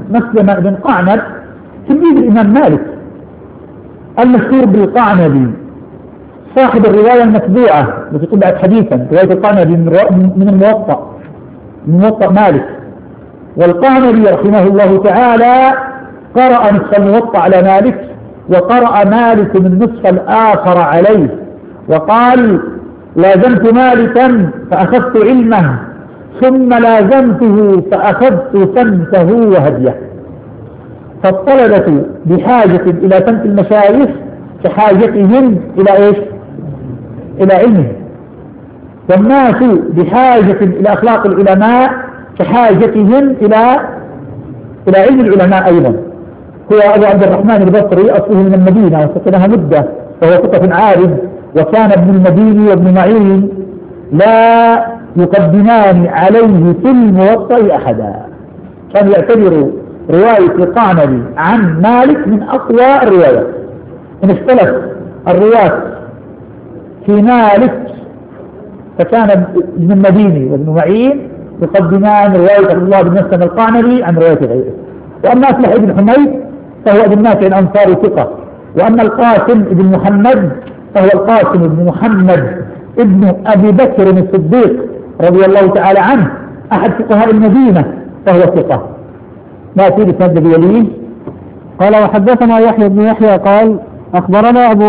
مسلم بن قعنب تلميذ الإمام مالك المشهور بالقعنبي صاحب الرواية المتبوعة التي طبعت حديثا، رواية القعنبي من الموطأ مالك. والقعنبي رحمه الله تعالى قرأ نصف الموطأ على مالك، وقرأ مالك من النصف الآخر عليه، وقال: لازمت مالكا فأخذت علمه، ثم لازمته فأخذت سمته وهديه. فالطلبة بحاجة إلى سمت المشايخ كحاجتهم إلى إيش؟ إلى علمهم، والناس بحاجة إلى أخلاق العلماء كحاجتهم إلى علم العلماء أيضا. هو أبو عبد الرحمن البصري أصله من المدينة وسكنها مدة، وهو ثقة عارف، وكان ابن المديني وابن معين لا يقدمان عليه في الموطأ أحدا. كان يعتبر رواية القعنبي عن مالك من أقوى الروايات. إن اختلف الرواة في مالك فكان ابن المديني وابن معين يقدمان رواية عبد الله بن مسلم القعنبي عن رواية غيره. وأما أفلح بن حميد فهو ابن نافع الأنصاري ثقة، وأما القاسم بن محمد فهو القاسم بن محمد ابن أبي بكر الصديق رضي الله تعالى عنه أحد فقهاء المدينة فهو ثقة. ما في لسند بيليه. قال: وحدثنا يحيى بن يحيى قال: أخبرنا أبو